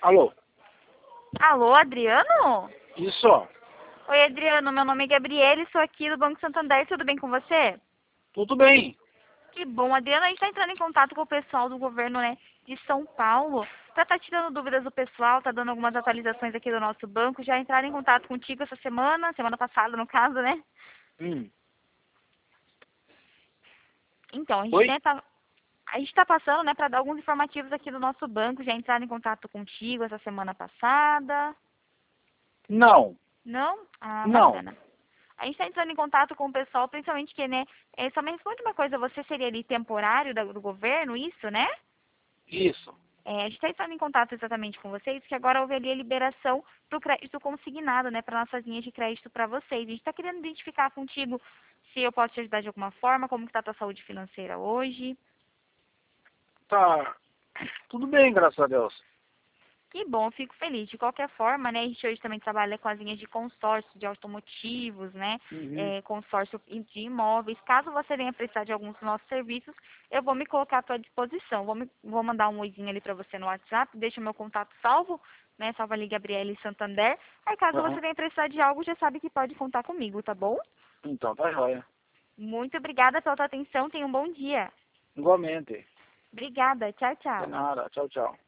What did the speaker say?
Alô? Alô, Adriano? Isso, ó. Oi, Adriano, meu nome é Gabriele, sou aqui do Banco Santander, tudo bem com você? Tudo bem. Que bom, Adriano, a gente está entrando em contato com o pessoal do governo, né, de São Paulo, para estar tirando dúvidas do pessoal, tá dando algumas atualizações aqui do nosso banco, já entraram em contato contigo essa semana passada no caso, né? Hum. Então, Oi? a gente tá passando, né, para dar alguns informativos aqui do nosso banco, já entraram em contato contigo essa semana passada. Não. Não? Ah, Não. bacana. A gente está entrando em contato com o pessoal, principalmente que, né, só me responde uma coisa, você seria ali temporário do governo, isso, né? Isso. A gente está entrando em contato exatamente com vocês, que agora houve ali a liberação do crédito consignado, né, para nossas linhas de crédito para vocês. A gente está querendo identificar contigo se eu posso te ajudar de alguma forma, como que está a tua saúde financeira hoje. Tá. Tudo bem, graças a Deus. Que bom, fico feliz. De qualquer forma, né, a gente hoje também trabalha com as linhas de consórcio de automotivos, né, Uhum. consórcio de imóveis. Caso você venha precisar de alguns dos nossos serviços, eu vou me colocar à tua disposição. Vou mandar um oizinho ali para você no WhatsApp, deixa o meu contato salvo, né, salva ali Gabriele Santander. Aí caso você Aham. venha precisar de algo, já sabe que pode contar comigo, tá bom? Então, tá joia. Muito obrigada pela tua atenção, tenha um bom dia. Igualmente. Obrigada, tchau, De tchau. nada. Tchau, tchau.